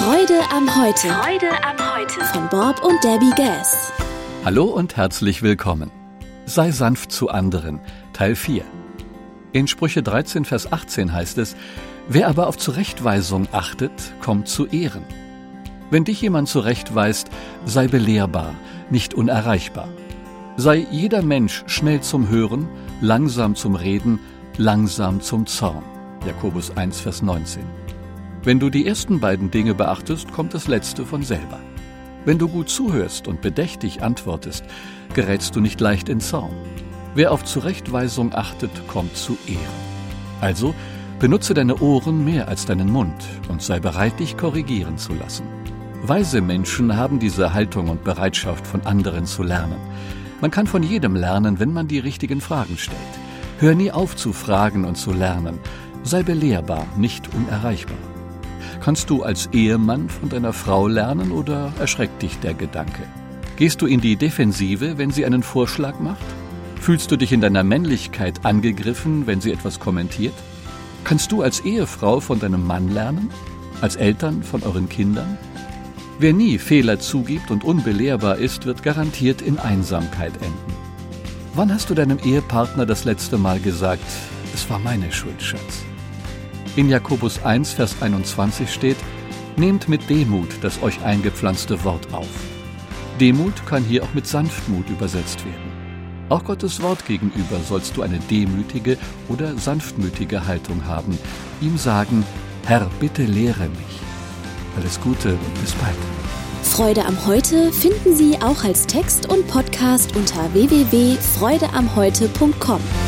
Freude am Heute. Freude am Heute. Von Bob und Debbie Gass. Hallo und herzlich willkommen. Sei sanft zu anderen, Teil 4. In Sprüche 13, Vers 18 heißt es: Wer aber auf Zurechtweisung achtet, kommt zu Ehren. Wenn dich jemand zurechtweist, sei belehrbar, nicht unerreichbar. Sei jeder Mensch schnell zum Hören, langsam zum Reden, langsam zum Zorn. Jakobus 1, Vers 19. Wenn du die ersten beiden Dinge beachtest, kommt das Letzte von selber. Wenn du gut zuhörst und bedächtig antwortest, gerätst du nicht leicht in Zorn. Wer auf Zurechtweisung achtet, kommt zu Ehren. Also benutze deine Ohren mehr als deinen Mund und sei bereit, dich korrigieren zu lassen. Weise Menschen haben diese Haltung und Bereitschaft, von anderen zu lernen. Man kann von jedem lernen, wenn man die richtigen Fragen stellt. Hör nie auf zu fragen und zu lernen. Sei belehrbar, nicht unerreichbar. Kannst du als Ehemann von deiner Frau lernen oder erschreckt dich der Gedanke? Gehst du in die Defensive, wenn sie einen Vorschlag macht? Fühlst du dich in deiner Männlichkeit angegriffen, wenn sie etwas kommentiert? Kannst du als Ehefrau von deinem Mann lernen? Als Eltern von euren Kindern? Wer nie Fehler zugibt und unbelehrbar ist, wird garantiert in Einsamkeit enden. Wann hast du deinem Ehepartner das letzte Mal gesagt: Es war meine Schuld, Schatz? In Jakobus 1, Vers 21 steht: Nehmt mit Demut das euch eingepflanzte Wort auf. Demut kann hier auch mit Sanftmut übersetzt werden. Auch Gottes Wort gegenüber sollst du eine demütige oder sanftmütige Haltung haben. Ihm sagen: Herr, bitte lehre mich. Alles Gute und bis bald. Freude am Heute finden Sie auch als Text und Podcast unter www.freudeamheute.com.